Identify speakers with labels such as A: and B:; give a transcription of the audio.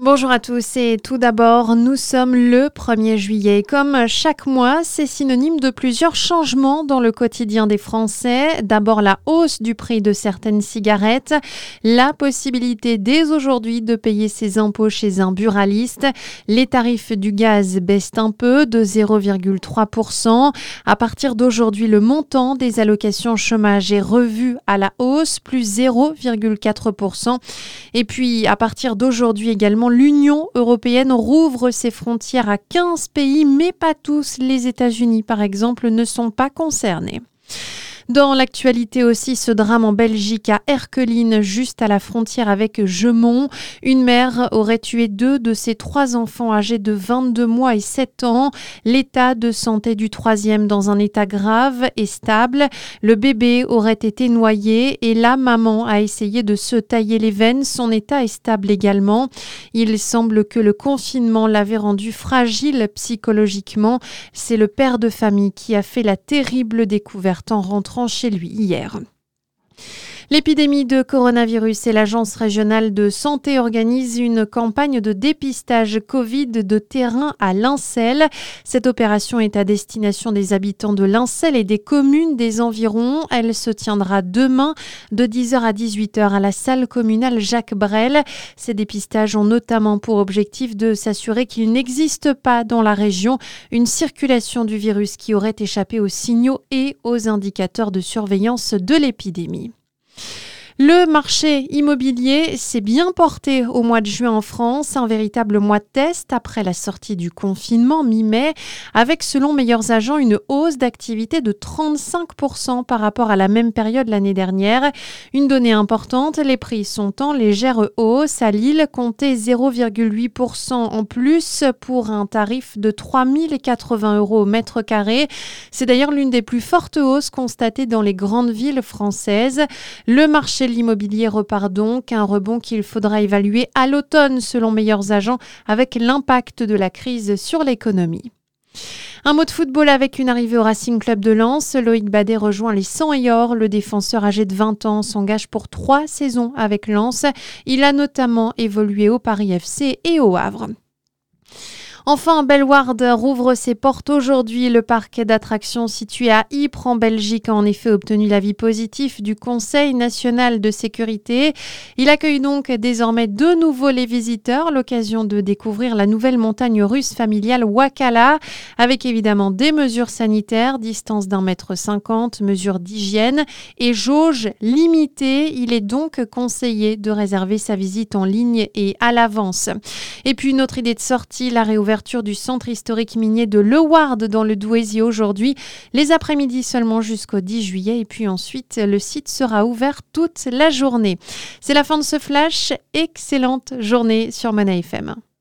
A: Bonjour à tous et tout d'abord, nous sommes le 1er juillet. Comme chaque mois, c'est synonyme de plusieurs changements dans le quotidien des Français. D'abord la hausse du prix de certaines cigarettes, la possibilité dès aujourd'hui de payer ses impôts chez un buraliste. Les tarifs du gaz baissent un peu de 0,3%. À partir d'aujourd'hui, le montant des allocations chômage est revu à la hausse, plus 0,4%. Et puis à partir d'aujourd'hui également, l'Union européenne rouvre ses frontières à 15 pays, mais pas tous. Les États-Unis, par exemple, ne sont pas concernés. Dans l'actualité aussi, ce drame en Belgique à Erqueline, juste à la frontière avec Gemont. Une mère aurait tué 2 de ses 3 enfants âgés de 22 mois et 7 ans. L'état de santé du 3e dans un état grave et stable. Le bébé aurait été noyé et la maman a essayé de se tailler les veines. Son état est stable également. Il semble que le confinement l'avait rendu fragile psychologiquement. C'est le père de famille qui a fait la terrible découverte en rentrant chez lui hier. L'épidémie de coronavirus et l'Agence régionale de santé organisent une campagne de dépistage Covid de terrain à Lincel. Cette opération est à destination des habitants de Lincel et des communes des environs. Elle se tiendra demain de 10h à 18h à la salle communale Jacques Brel. Ces dépistages ont notamment pour objectif de s'assurer qu'il n'existe pas dans la région une circulation du virus qui aurait échappé aux signaux et aux indicateurs de surveillance de l'épidémie. Le marché immobilier s'est bien porté au mois de juin en France, un véritable mois de test après la sortie du confinement mi-mai, avec selon Meilleurs Agents une hausse d'activité de 35% par rapport à la même période l'année dernière. Une donnée importante, les prix sont en légère hausse. À Lille, comptez 0,8% en plus pour un tarif de 3 080 € au mètre carré. C'est d'ailleurs l'une des plus fortes hausses constatées dans les grandes villes françaises. Le marché de l'immobilier repart donc, un rebond qu'il faudra évaluer à l'automne selon Meilleurs Agents avec l'impact de la crise sur l'économie. Un mot de football avec une arrivée au Racing Club de Lens. Loïc Badet rejoint les 100 et or. Le défenseur âgé de 20 ans s'engage pour 3 saisons avec Lens. Il a notamment évolué au Paris FC et au Havre. Enfin, Bellewaerde rouvre ses portes aujourd'hui. Le parc d'attractions situé à Ypres en Belgique a en effet obtenu l'avis positif du Conseil national de sécurité. Il accueille donc désormais de nouveau les visiteurs, l'occasion de découvrir la nouvelle montagne russe familiale Wakala, avec évidemment des mesures sanitaires, distance d'1,50 m, mesures d'hygiène et jauge limitée. Il est donc conseillé de réserver sa visite en ligne et à l'avance. Et puis une autre idée de sortie, la réouverture du centre historique minier de Leeuwarden dans le Douaisis aujourd'hui, les après-midi seulement jusqu'au 10 juillet et puis ensuite le site sera ouvert toute la journée. C'est la fin de ce flash, excellente journée sur Mona FM.